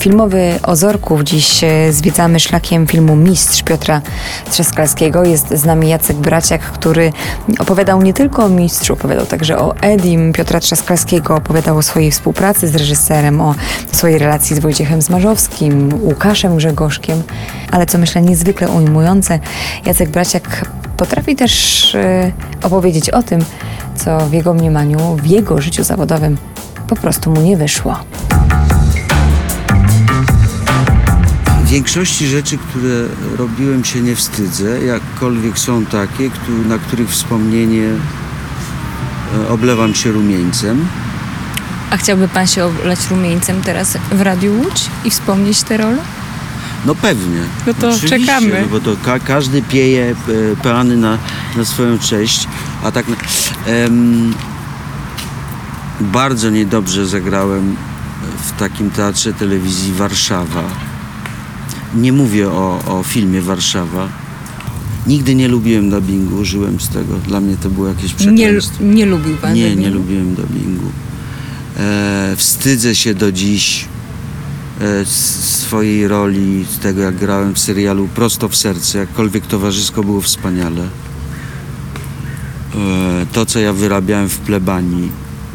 Filmowy Ozorków dziś zwiedzamy szlakiem filmu Mistrz Piotra Trzaskalskiego. Jest z nami Jacek Braciak, który opowiadał nie tylko o Mistrzu, opowiadał także o Edim Piotra Trzaskalskiego, opowiadał o swojej współpracy z reżyserem, o swojej relacji z Wojciechem Smarzowskim, Łukaszem Grzegorzkiem, ale co myślę niezwykle ujmujące, Jacek Braciak potrafi też opowiedzieć o tym, co w jego mniemaniu, w jego życiu zawodowym po prostu mu nie wyszło. Większości rzeczy, które robiłem, się nie wstydzę, jakkolwiek są takie, na których wspomnienie oblewam się rumieńcem. A chciałby pan się oblać rumieńcem teraz w Radiu Łódź i wspomnieć tę rolę? No pewnie. No to oczywiście, czekamy. No bo to każdy pieje peany na swoją cześć, a tak bardzo niedobrze zagrałem w takim teatrze telewizji Warszawa. Nie mówię o filmie Warszawa. Nigdy nie lubiłem dubbingu, żyłem z tego. Dla mnie to było jakieś przekleństwo. Nie lubił pan dubbingu? Nie lubiłem dubbingu. Wstydzę się do dziś swojej roli, z tego jak grałem w serialu Prosto w serce, jakkolwiek towarzysko było wspaniale. To, co ja wyrabiałem w plebanii.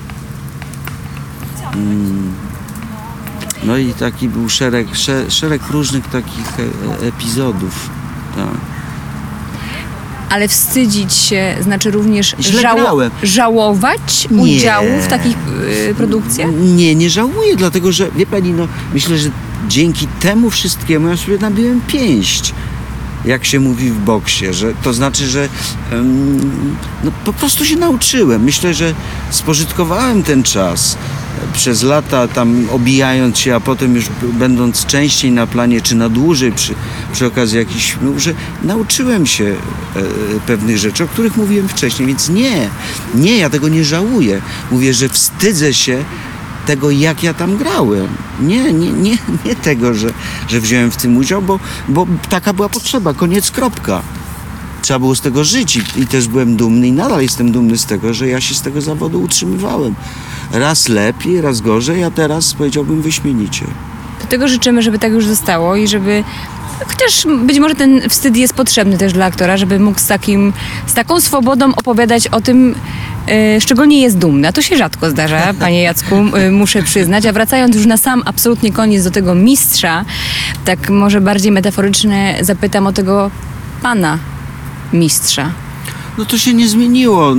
No i taki był szereg różnych takich epizodów. Tak. Ale wstydzić się znaczy również żałować Nie. udziału w takich produkcjach? Nie żałuję, dlatego że, wie pani, no myślę, że dzięki temu wszystkiemu ja sobie nabiłem pięść, jak się mówi w boksie, że to znaczy, że no, po prostu się nauczyłem. Myślę, że spożytkowałem ten czas przez lata tam obijając się, a potem już będąc częściej na planie, czy na dłużej przy okazji jakichś filmów, że nauczyłem się pewnych rzeczy, o których mówiłem wcześniej, więc nie, ja tego nie żałuję. Mówię, że wstydzę się tego, jak ja tam grałem. Nie tego, że wziąłem w tym udział, bo taka była potrzeba, koniec, kropka. Trzeba było z tego żyć i też byłem dumny i nadal jestem dumny z tego, że ja się z tego zawodu utrzymywałem. Raz lepiej, raz gorzej, a teraz powiedziałbym wyśmienicie. Do tego życzymy, żeby tak już zostało i żeby... Chociaż być może ten wstyd jest potrzebny też dla aktora, żeby mógł z taką swobodą opowiadać o tym, z czego nie jest dumny. A to się rzadko zdarza, panie Jacku, muszę przyznać. A wracając już na sam absolutnie koniec do tego mistrza, tak może bardziej metaforycznie zapytam o tego pana mistrza. No to się nie zmieniło,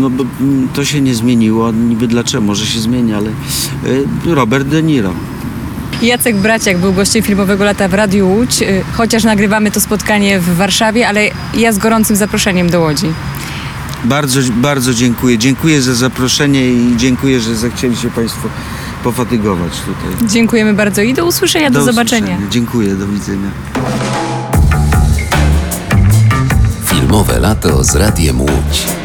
niby dlaczego, może się zmieni, ale Robert De Niro. Jacek Braciak był gościem filmowego Lata w Radiu Łódź, chociaż nagrywamy to spotkanie w Warszawie, ale ja z gorącym zaproszeniem do Łodzi. Bardzo, bardzo dziękuję. Dziękuję za zaproszenie i dziękuję, że zechcieli się państwo pofatygować tutaj. Dziękujemy bardzo i do usłyszenia, do zobaczenia. Dziękuję, do widzenia. Filmowe lato z Radiem Łódź.